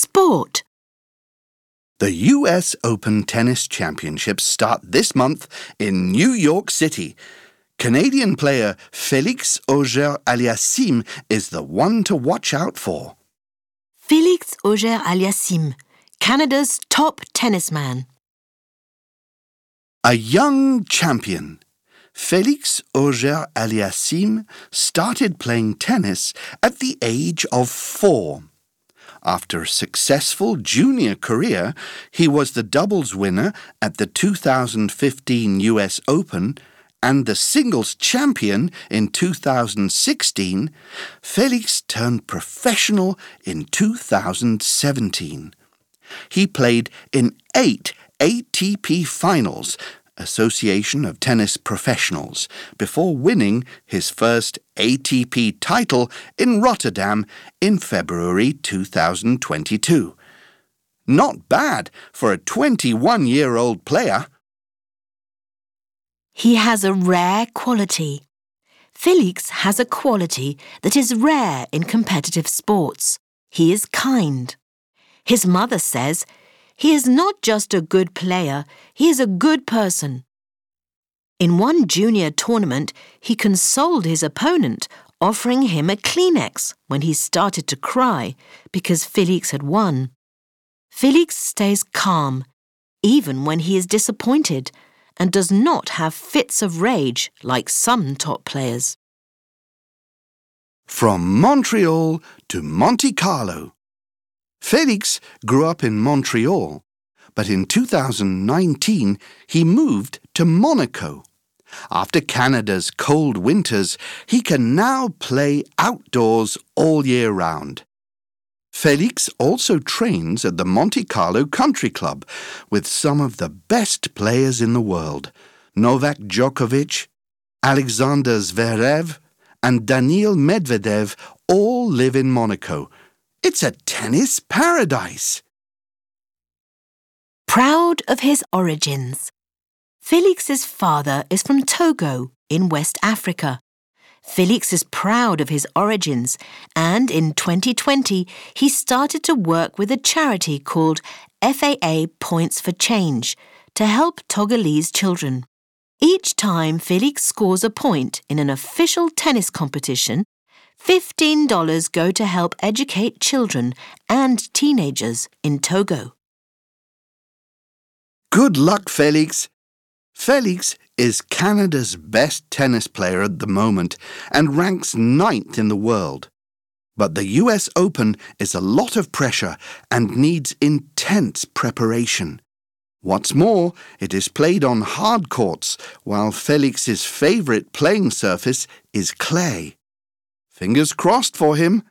Sport. The US Open Tennis Championships start this month in New York City. Canadian player Félix Auger-Aliassime is the one to watch out for. Félix Auger-Aliassime, Canada's top tennisman. A young champion. Félix Auger-Aliassime started playing tennis at the age of 4. After a successful junior career, he was the doubles winner at the 2015 US Open and the singles champion in 2016. Félix turned professional in 2017. He played in 8 ATP finals, Association of Tennis Professionals, before winning his first ATP title in Rotterdam in February 2022. Not bad for a 21-year-old player. He has a rare quality. Félix has a quality that is rare in competitive sports. He is kind. His mother says, he is not just a good player, he is a good person. In one junior tournament, he consoled his opponent, offering him a Kleenex when he started to cry because Félix had won. Félix stays calm, even when he is disappointed, and does not have fits of rage like some top players. From Montreal to Monte Carlo. Félix grew up in Montreal, but in 2019 he moved to Monaco. After Canada's cold winters, he can now play outdoors all year round. Félix also trains at the Monte Carlo Country Club with some of the best players in the world. Novak Djokovic, Alexander Zverev, and Daniil Medvedev all live in Monaco. It's a tennis paradise. Proud of his origins. Félix's father is from Togo in West Africa. Félix is proud of his origins, and in 2020 he started to work with a charity called FAA Points for Change to help Togolese children. Each time Félix scores a point in an official tennis competition, $15 go to help educate children and teenagers in Togo. Good luck, Félix. Félix is Canada's best tennis player at the moment and ranks 9th in the world. But the US Open is a lot of pressure and needs intense preparation. What's more, it is played on hard courts, while Félix's favourite playing surface is clay. Fingers crossed for him.